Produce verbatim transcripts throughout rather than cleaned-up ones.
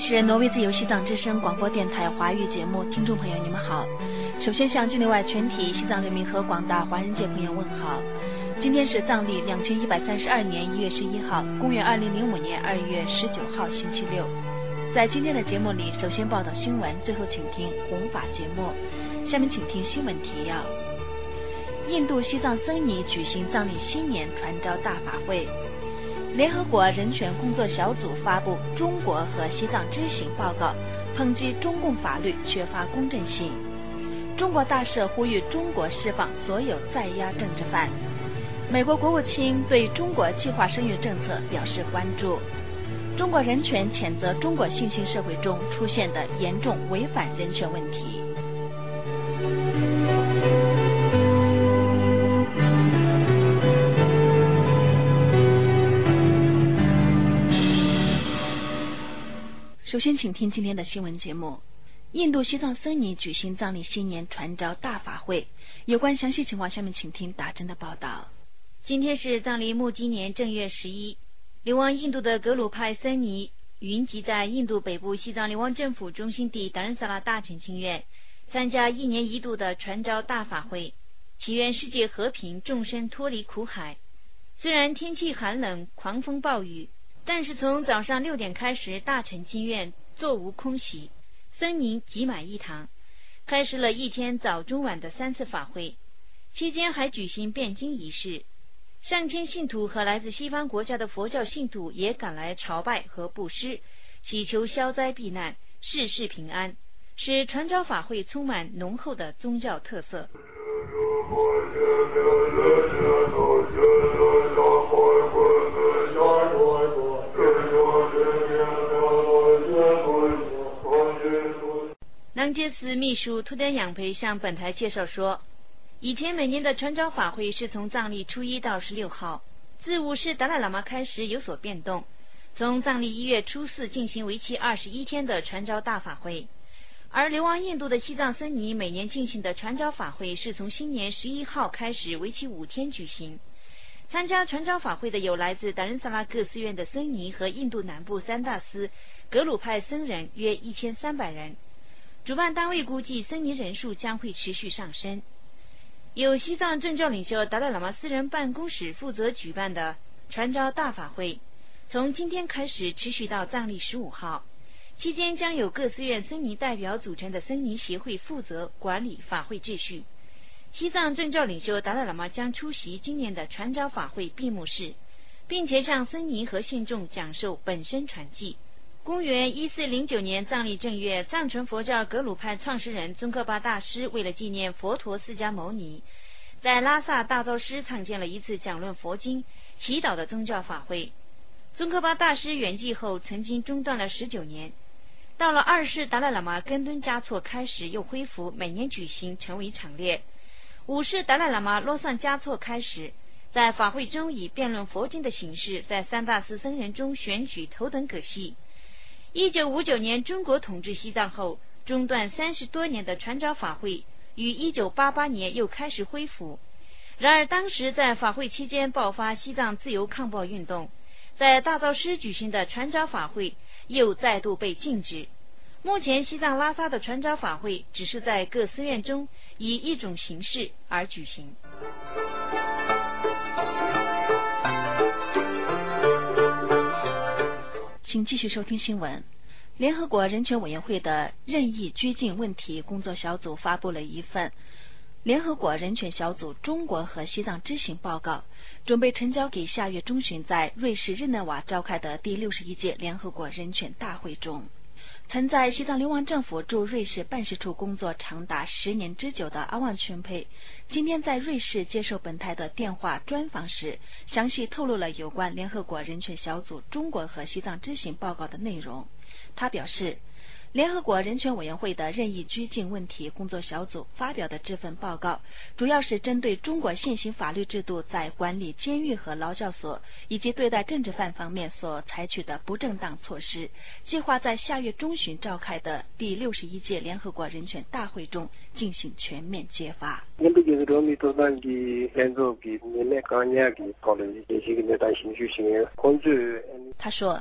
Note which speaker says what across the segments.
Speaker 1: 是挪威自由西藏之声广播电台华语节目，听众朋友你们好。首先向境内外全体西藏人民和广大华人界朋友问好。今天是藏历两千一百三十二年一月十一号，公元二零零五年二月十九号星期六。在今天的节目里，首先报道新闻，最后请听弘法节目。下面请听新闻提要。印度西藏僧尼举行藏历新年传召大法会。联合国人权工作小组发布中国和西藏知行报告，抨击中共法律缺乏公正性。中国大社呼吁中国释放所有在押政治犯。美国国务卿对中国计划生育政策表示关注。中国人权谴责中国新兴社会中出现的严重违反人权问题。首先请听今天的新闻节目。印度西藏僧尼举行藏历新年传召大法会，有关详细情况下面请听打针的报道。
Speaker 2: 今天是藏历木鸡年正月十一，流亡印度的格鲁派僧尼云集在印度北部西藏流亡政府中心地达仁萨拉大乘经院，参加一年一度的传召大法会，祈愿世界和平，众生脱离苦海。虽然天气寒冷，狂风暴雨，但是从早上六点开始，大乘经院座无空席，僧尼挤满一堂，开始了一天早中晚的三次法会，期间还举行辩经仪式。上千信徒和来自西方国家的佛教信徒也赶来朝拜和布施，祈求消灾避难，世事平安，使传召法会充满浓厚的宗教特色。南街寺秘书图德养培向本台介绍说，以前每年的传召法会是从藏历初一到十六号，自五世达赖喇嘛开始有所变动，从藏历一月初四进行为期二十一天的传召大法会。而流亡印度的西藏僧尼每年进行的传召法会是从新年十一号开始，为期五天举行。参加传召法会的有来自达仁萨拉各寺院的僧尼和印度南部三大司格鲁派僧人约一千三百人。主办单位估计僧尼人数将会持续上升。由西藏政教领袖达赖喇嘛私人办公室负责举办的传召大法会，从今天开始持续到藏历十五号，期间将有各寺院僧尼代表组成的僧尼协会负责管理法会秩序。西藏政教领袖达赖喇嘛将出席今年的传召法会闭幕式，并且向僧尼和信众讲授本生传记。公元一四零九年藏历正月，藏传佛教格鲁派创始人宗喀巴大师为了纪念佛陀释迦牟尼，在拉萨大昭寺创建了一次讲论佛经、祈祷的宗教法会。宗喀巴大师圆寂后曾经中断了十九年，到了二世达赖喇嘛跟敦嘉措开始又恢复，每年举行，成为常列。五世达赖喇嘛洛桑嘉措开始在法会中以辩论佛经的形式，在三大寺僧人中选举头等葛系。一九五九年中国统治西藏后，中断三十多年的传召法会于一九八八年又开始恢复。然而当时在法会期间爆发西藏自由抗暴运动，在大昭寺举行的传召法会又再度被禁止。目前西藏拉萨的传召法会只是在各寺院中以一种形式而举行。
Speaker 1: 请继续收听新闻。联合国人权委员会的任意拘禁问题工作小组发布了一份联合国人权小组中国和西藏知行报告，准备呈交给下月中旬在瑞士日内瓦召开的第六十一届联合国人权大会中。曾在西藏流亡政府驻瑞士办事处工作长达十年之久的阿旺全佩，今天在瑞士接受本台的电话专访时，详细透露了有关联合国人权小组中国和西藏知行报告的内容。他表示，联合国人权委员会的任意拘禁问题工作小组发表的这份报告，主要是针对中国现行法律制度在管理监狱和劳教所以及对待政治犯方面所采取的不正当措施，计划在下月中旬召开的第六十一届联合国人权大会中进行全面揭发。他说，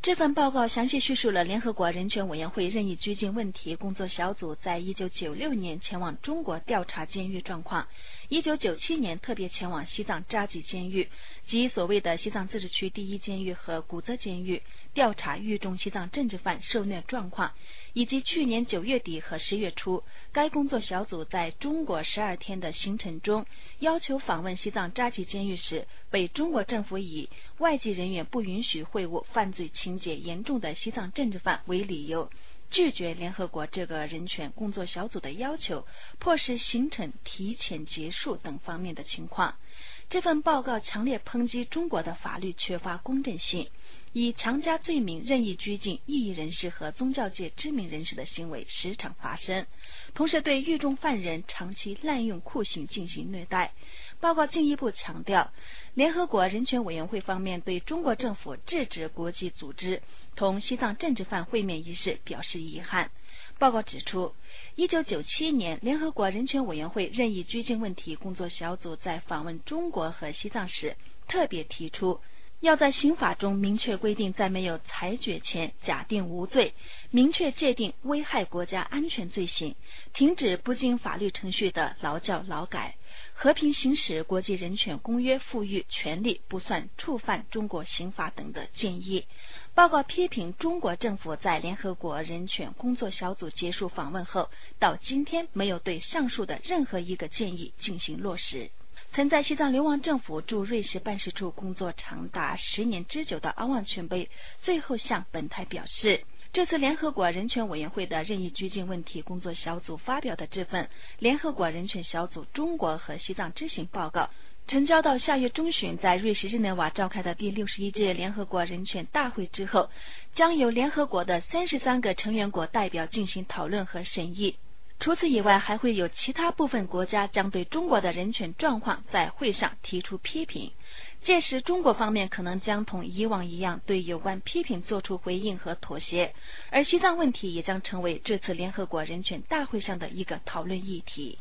Speaker 1: 这份报告详细叙述了联合国人权委员会任意拘禁问题工作小组在一九九六年前往中国调查监狱状况，一九九七年特别前往西藏扎吉监狱及所谓的西藏自治区第一监狱和古泽监狱调查狱中西藏政治犯受虐状况，以及去年九月底和十月初，该工作小组在中国十二天的行程中要求访问西藏扎吉监狱时，被中国政府以外籍人员不允许会晤犯罪情节严重的西藏政治犯为理由，拒绝联合国这个人权工作小组的要求，迫使行程提前结束等方面的情况。这份报告强烈抨击中国的法律缺乏公正性，以强加罪名任意拘禁异议人士和宗教界知名人士的行为时常发生，同时对狱中犯人长期滥用酷刑进行虐待。报告进一步强调，联合国人权委员会方面对中国政府制止国际组织同西藏政治犯会面一事表示遗憾。报告指出，一九九七年联合国人权委员会任意拘禁问题工作小组在访问中国和西藏时，特别提出要在刑法中明确规定，在没有裁决前假定无罪，明确界定危害国家安全罪行，停止不经法律程序的劳教劳改，和平行使国际人权公约赋予权利不算触犯中国刑法等的建议。报告批评中国政府在联合国人权工作小组结束访问后，到今天没有对上述的任何一个建议进行落实。曾在西藏流亡政府驻瑞士办事处工作长达十年之久的阿旺全贝最后向本台表示，这次联合国人权委员会的任意拘禁问题工作小组发表的这份联合国人权小组中国和西藏知行报告，呈交到下月中旬在瑞士日内瓦召开的第六十一届联合国人权大会之后，将由联合国的三十三个成员国代表进行讨论和审议。除此以外，还会有其他部分国家将对中国的人权状况在会上提出批评，届时中国方面可能将同以往一样对有关批评做出回应和妥协，而西藏问题也将成为这次联合国人权大会上的一个讨论议题。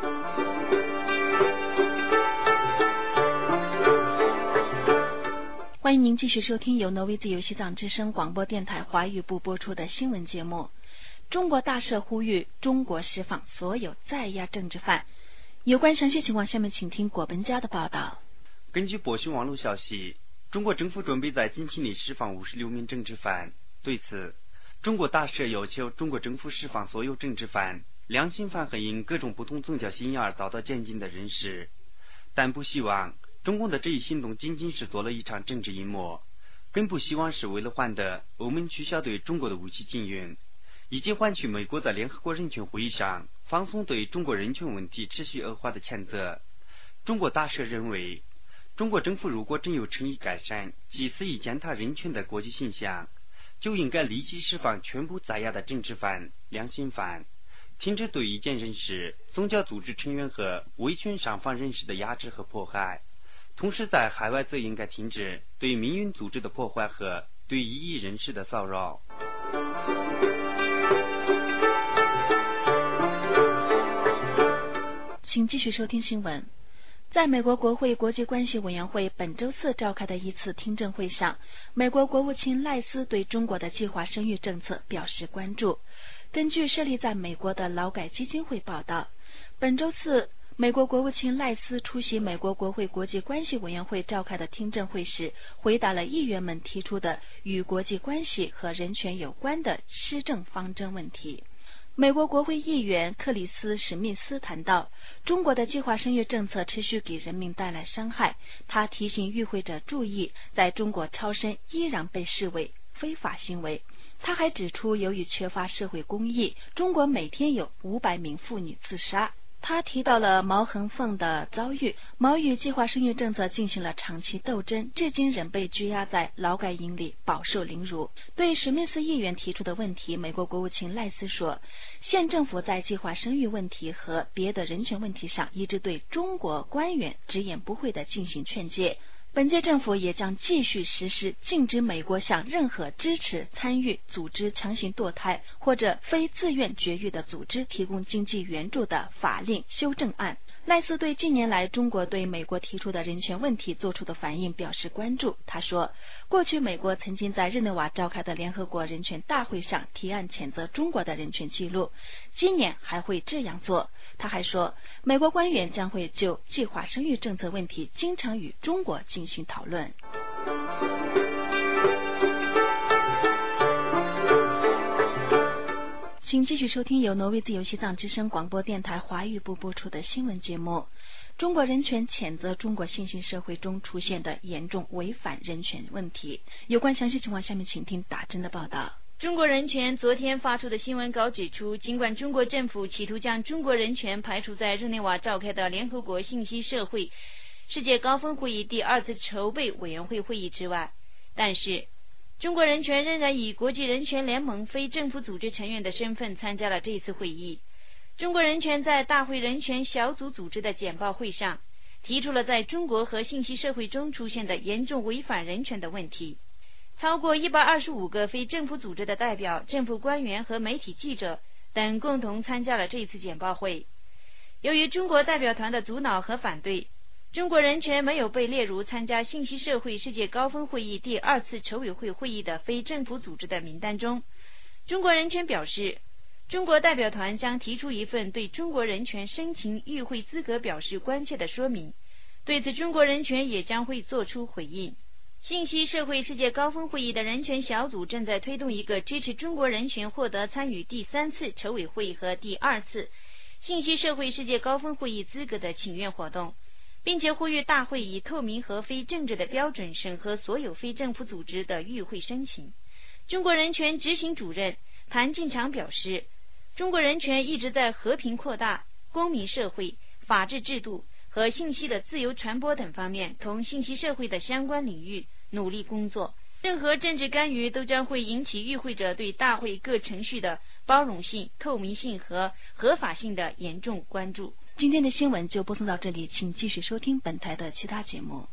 Speaker 1: 欢迎您继续收听由挪威自由西藏之声广播电台华语部播出的新闻节目。中国大社呼吁中国释放所有在押政治犯。有关详细情况，下面请听果本家的报道。
Speaker 3: 根据博讯网络消息，中国政府准备在近期内释放五十六名政治犯。对此，中国大社要求中国政府释放所有政治犯、良心犯和因各种不同宗教信仰而遭到监禁的人士，但不希望中共的这一行动仅仅是做了一场政治阴谋，更不希望是为了换得欧盟取消对中国的武器禁运，以及换取美国在联合国人权会议上放松对中国人权问题持续恶化的谴责。中国大社认为，中国政府如果真有诚意改善其肆意践踏人权的国际形象，就应该立即释放全部在押的政治犯、良心犯，停止对异见人士、宗教组织成员和维权上访人士的压制和迫害，同时在海外则应该停止对民运组织的破坏和对异议人士的骚扰。
Speaker 1: 请继续收听新闻。在美国国会国际关系委员会本周四召开的一次听证会上，美国国务卿赖斯对中国的计划生育政策表示关注。根据设立在美国的劳改基金会报道，本周四美国国务卿赖斯出席美国国会国际关系委员会召开的听证会时，回答了议员们提出的与国际关系和人权有关的施政方针问题。美国国会议员克里斯·史密斯谈到，中国的计划生育政策持续给人民带来伤害。他提醒与会者注意，在中国超生依然被视为非法行为。他还指出，由于缺乏社会公义，中国每天有五百名妇女自杀。他提到了毛恒凤的遭遇，毛与计划生育政策进行了长期斗争，至今仍被拘押在劳改营里饱受凌辱。对史密斯议员提出的问题，美国国务卿赖斯说，现政府在计划生育问题和别的人权问题上一直对中国官员直言不讳地进行劝诫。本届政府也将继续实施禁止美国向任何支持、参与、组织强行堕胎或者非自愿绝育的组织提供经济援助的法令修正案。 赖斯对近年来中国对美国提出的人权问题做出的反应表示关注。他说，过去美国曾经在日内瓦召开的联合国人权大会上提案谴责中国的人权记录，今年还会这样做。他还说，美国官员将会就计划生育政策问题经常与中国进行讨论。请继续收听由挪威自由西藏之声广播电台华语部播出的新闻节目。中国人权谴责中国新兴社会中出现的严重违反人权问题。有关详细情况，下面请听打针的报道。
Speaker 2: 中国人权昨天发出的新闻稿指出，尽管中国政府企图将中国人权排除在日内瓦召开的联合国信息社会世界高峰会议第二次筹备委员会会议之外，但是中国人权仍然以国际人权联盟非政府组织成员的身份参加了这次会议。中国人权在大会人权小组组织的简报会上提出了在中国和信息社会中出现的严重违反人权的问题。超过一百二十五个非政府组织的代表、政府官员和媒体记者等共同参加了这次简报会。由于中国代表团的阻挠和反对，中国人权没有被列入参加信息社会世界高峰会议第二次筹委会会议的非政府组织的名单中。中国人权表示，中国代表团将提出一份对中国人权申请与会资格表示关切的说明，对此中国人权也将会作出回应。信息社会世界高峰会议的人权小组正在推动一个支持中国人权获得参与第三次筹委会和第二次信息社会世界高峰会议资格的请愿活动，并且呼吁大会以透明和非政治的标准审核所有非政府组织的与会申请。中国人权执行主任谭进长表示，中国人权一直在和平扩大、公民社会、法治制度和信息的自由传播等方面同信息社会的相关领域努力工作。任何政治干预都将会引起与会者对大会各程序的包容性、透明性和合法性的严重关注。
Speaker 1: 今天的新闻就播送到这里，请继续收听本台的其他节目。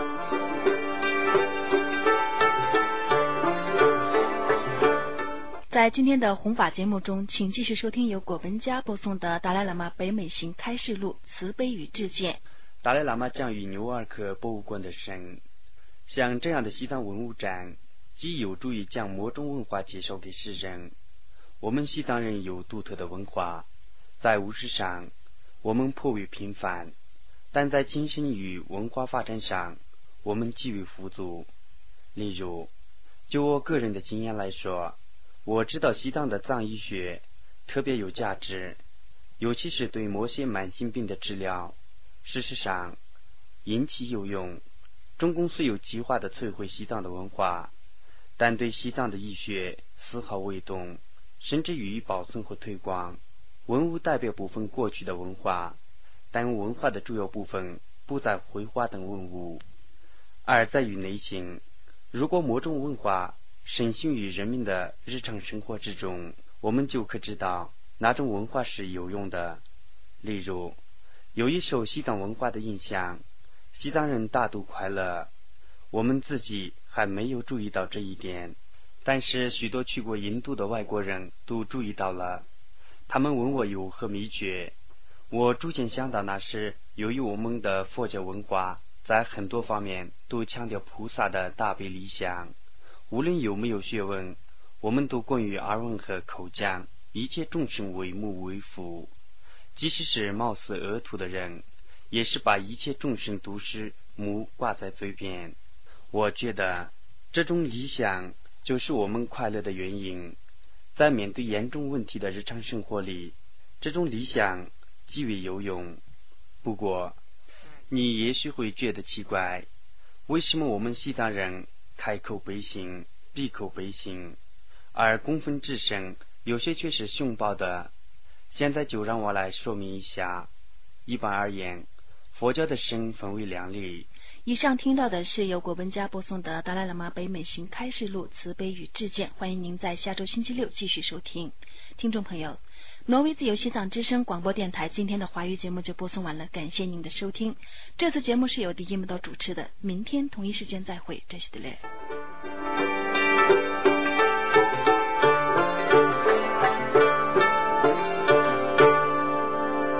Speaker 1: 在今天的弘法节目中，请继续收听由果文家播送的达赖喇嘛北美行开示录慈悲与致敬。
Speaker 3: 达赖喇嘛将于纽瓦克博物馆的神，像这样的西藏文物展，既有助于将某种文化介绍给世人。我们西藏人有独特的文化，在物质上我们颇为平凡，但在精神与文化发展上我们极为富足。例如，就我个人的经验来说，我知道西藏的藏医学特别有价值，尤其是对某些慢性病的治疗。事实上，因其有用，中共虽有计划地摧毁西藏的文化，但对西藏的医学丝毫未动，甚至予以保存和推广。文物代表部分过去的文化，但文化的主要部分不在绘画等文物，而在于内心。如果某种文化深行于人民的日常生活之中，我们就可知道那种文化是有用的。例如，由于受西藏文化的影响，西藏人大都快乐，我们自己还没有注意到这一点，但是许多去过印度的外国人都注意到了。他们问我有何秘诀，我逐渐想到，那是由于我们的佛教文化在很多方面都强调菩萨的大悲理想，无论有没有学问，我们都关于耳闻和口讲一切众生为母为父，即使是貌似恶徒的人，也是把一切众生都是母挂在嘴边。我觉得这种理想就是我们快乐的原因。在面对严重问题的日常生活里，这种理想极为有用。不过你也许会觉得奇怪，为什么我们西藏人开口背信，闭口背信，而供奉之神有些却是凶暴的？现在就让我来说明一下。一般而言，佛教的神分为两类。
Speaker 1: 以上听到的是由果文家播送的达赖喇嘛北美行开示录慈悲与致敬，欢迎您在下周星期六继续收听。听众朋友，挪威自由西藏之声广播电台今天的华语节目就播送完了，感谢您的收听。这次节目是由迪基木道主持的，明天同一时间再会，这是的嘞。